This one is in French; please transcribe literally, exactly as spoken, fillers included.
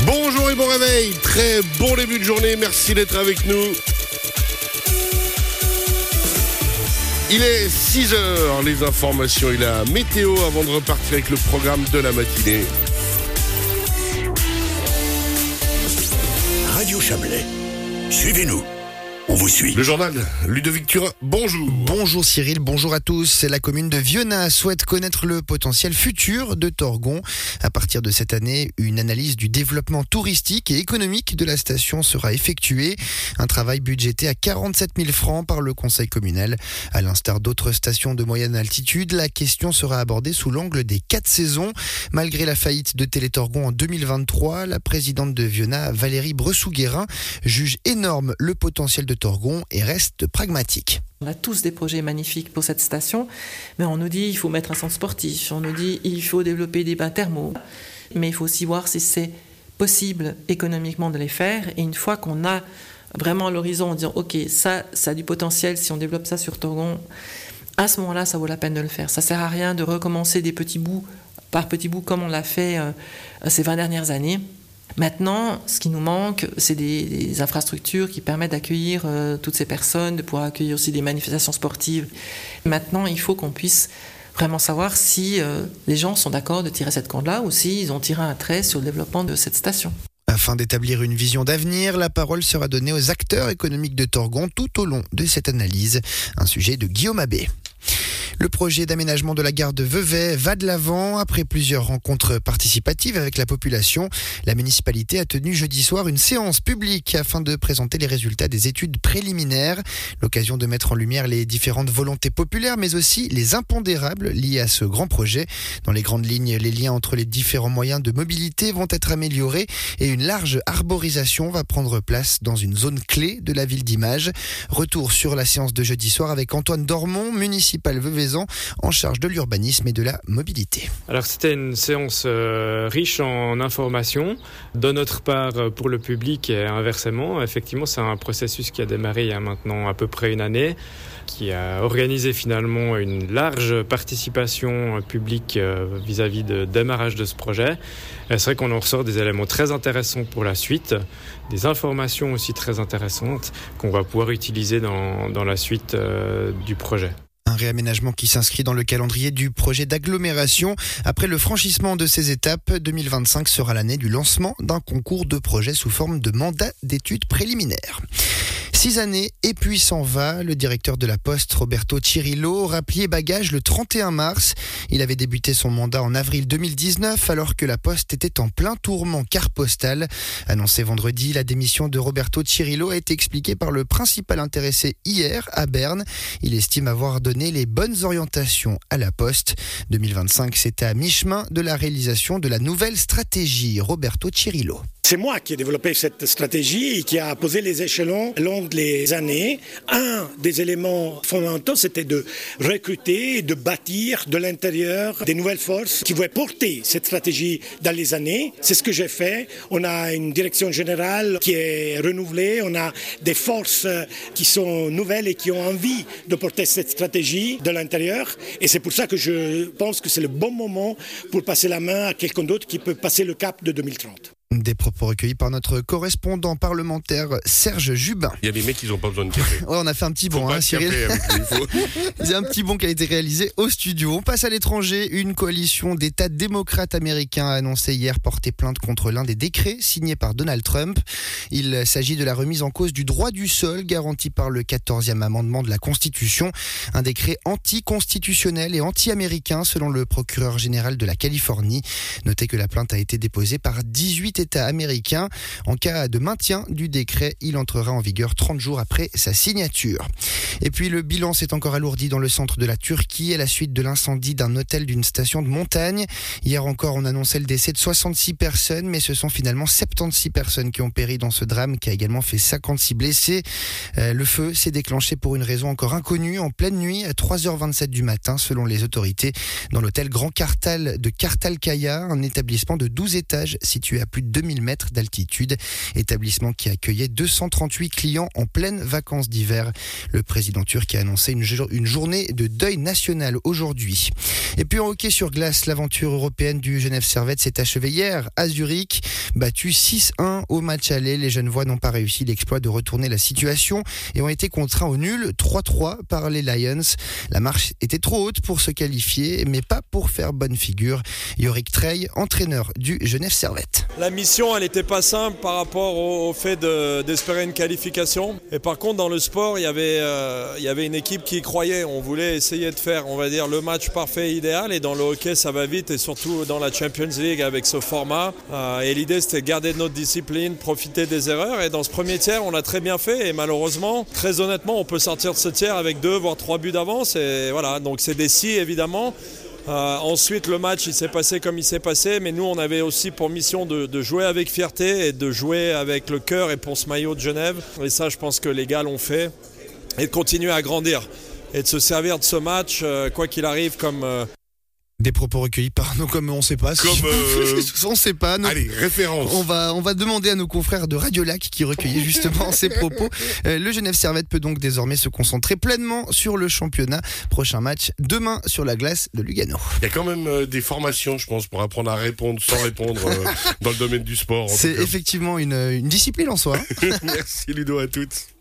Bonjour et bon réveil, très bon début de journée, merci d'être avec nous. Il est six heures, les informations et la météo avant de repartir avec le programme de la matinée. Radio Chablais, suivez-nous. On vous suit. Le journal, Ludovic Turin, bonjour. Bonjour Cyril, bonjour à tous. La commune de Vionnaz souhaite connaître le potentiel futur de Torgon. À partir de cette année, une analyse du développement touristique et économique de la station sera effectuée. Un travail budgété à quarante-sept mille francs par le conseil communal. À l'instar d'autres stations de moyenne altitude, la question sera abordée sous l'angle des quatre saisons. Malgré la faillite de Télétorgon en deux mille vingt-trois, la présidente de Vionnaz, Valérie Bressou-Guérin, juge énorme le potentiel de Torgon et reste pragmatique. On a tous des projets magnifiques pour cette station, mais on nous dit il faut mettre un centre sportif, on nous dit il faut développer des bains thermaux, mais il faut aussi voir si c'est possible économiquement de les faire. Et une fois qu'on a vraiment à l'horizon, on dit ok, ça, ça a du potentiel, si on développe ça sur Torgon, à ce moment-là, ça vaut la peine de le faire. Ça sert à rien de recommencer des petits bouts par petits bouts comme on l'a fait euh, ces vingt dernières années. Maintenant, ce qui nous manque, c'est des, des infrastructures qui permettent d'accueillir euh, toutes ces personnes, de pouvoir accueillir aussi des manifestations sportives. Maintenant, il faut qu'on puisse vraiment savoir si euh, les gens sont d'accord de tirer cette corde-là ou s'ils ont tiré un trait sur le développement de cette station. Afin d'établir une vision d'avenir, la parole sera donnée aux acteurs économiques de Torgon tout au long de cette analyse. Un sujet de Guillaume Abbé. Le projet d'aménagement de la gare de Vevey va de l'avant. Après plusieurs rencontres participatives avec la population, la municipalité a tenu jeudi soir une séance publique afin de présenter les résultats des études préliminaires. L'occasion de mettre en lumière les différentes volontés populaires, mais aussi les impondérables liés à ce grand projet. Dans les grandes lignes, les liens entre les différents moyens de mobilité vont être améliorés et une large arborisation va prendre place dans une zone clé de la ville d'Image. Retour sur la séance de jeudi soir avec Antoine Dormont, municipal veveysan, en charge de l'urbanisme et de la mobilité. Alors c'était une séance euh, riche en informations de notre part pour le public et inversement. Effectivement, c'est un processus qui a démarré il y a maintenant à peu près une année, qui a organisé finalement une large participation publique euh, vis-à-vis de démarrage de ce projet. Et c'est vrai qu'on en ressort des éléments très intéressants pour la suite, des informations aussi très intéressantes qu'on va pouvoir utiliser dans, dans la suite euh, du projet. Un réaménagement qui s'inscrit dans le calendrier du projet d'agglomération. Après le franchissement de ces étapes, deux mille vingt-cinq sera l'année du lancement d'un concours de projet sous forme de mandat d'études préliminaires. Six années et puis s'en va. Le directeur de la Poste, Roberto Cirillo, aura plié bagage le trente et un mars. Il avait débuté son mandat en avril deux mille dix-neuf alors que la Poste était en plein tourment carte postale. Annoncé vendredi, la démission de Roberto Cirillo a été expliquée par le principal intéressé hier à Berne. Il estime avoir donné les bonnes orientations à la Poste. deux mille vingt-cinq, c'était à mi-chemin de la réalisation de la nouvelle stratégie. Roberto Cirillo. C'est moi qui ai développé cette stratégie et qui a posé les échelons long les années. Un des éléments fondamentaux, c'était de recruter et de bâtir de l'intérieur des nouvelles forces qui vont porter cette stratégie dans les années. C'est ce que j'ai fait. On a une direction générale qui est renouvelée. On a des forces qui sont nouvelles et qui ont envie de porter cette stratégie de l'intérieur. Et c'est pour ça que je pense que c'est le bon moment pour passer la main à quelqu'un d'autre qui peut passer le cap de deux mille trente. Des propos recueillis par notre correspondant parlementaire Serge Jubin. Il y a des mecs qui n'ont pas besoin de café. Ouais, on a fait un petit Faut bond, pas hein, Cyril. café avec lui, faut... C'est un petit bond qui a été réalisé au studio. On passe à l'étranger. Une coalition d'États démocrates américains a annoncé hier porter plainte contre l'un des décrets signés par Donald Trump. Il s'agit de la remise en cause du droit du sol garanti par le quatorzième amendement de la Constitution. Un décret anticonstitutionnel et anti-américain selon le procureur général de la Californie. Notez que la plainte a été déposée par dix-huit États américains. En cas de maintien du décret, il entrera en vigueur trente jours après sa signature. Et puis le bilan s'est encore alourdi dans le centre de la Turquie à la suite de l'incendie d'un hôtel d'une station de montagne. Hier encore, on annonçait le décès de soixante-six personnes, mais ce sont finalement soixante-seize personnes qui ont péri dans ce drame qui a également fait cinquante-six blessés. Euh, le feu s'est déclenché pour une raison encore inconnue en pleine nuit à trois heures vingt-sept du matin selon les autorités dans l'hôtel Grand Kartal de Kartalkaya, un établissement de douze étages situé à plus de deux deux mille mètres d'altitude. Établissement qui accueillait deux cent trente-huit clients en pleines vacances d'hiver. Le président turc a annoncé une, une journée de deuil national aujourd'hui. Et puis en hockey sur glace, l'aventure européenne du Genève Servette s'est achevée hier à Zurich. Battu six un au match aller, les Genevois n'ont pas réussi l'exploit de retourner la situation et ont été contraints au nul trois trois par les Lions. La marche était trop haute pour se qualifier, mais pas pour faire bonne figure. Yorick Trey, entraîneur du Genève Servette. La mission, elle n'était pas simple par rapport au, au fait de, d'espérer une qualification. Et par contre, dans le sport, il y avait, euh, il y avait une équipe qui y croyait. On voulait essayer de faire, on va dire, le match parfait idéal. Et dans le hockey, ça va vite, et surtout dans la Champions League avec ce format. Euh, et l'idée, c'était de garder notre discipline, profiter des erreurs. Et dans ce premier tiers, on l'a très bien fait. Et malheureusement, très honnêtement, on peut sortir de ce tiers avec deux, voire trois buts d'avance. Et voilà, donc c'est des si, évidemment. Euh, ensuite, le match, il s'est passé comme il s'est passé, mais nous, on avait aussi pour mission de, de jouer avec fierté et de jouer avec le cœur et pour ce maillot de Genève. Et ça, je pense que les gars l'ont fait. Et de continuer à grandir et de se servir de ce match, euh, quoi qu'il arrive, comme... Euh, Des propos recueillis par nous, comme on ne sait pas. Comme euh... on ne sait pas. Nous, Allez, référence. On va, on va demander à nos confrères de Radio Lac qui recueillaient justement ces propos. Euh, le Genève Servette peut donc désormais se concentrer pleinement sur le championnat. Prochain match demain sur la glace de Lugano. Il y a quand même euh, des formations, je pense, pour apprendre à répondre sans répondre euh, dans le domaine du sport. C'est effectivement une, une discipline en soi. Merci Ludo, à toutes.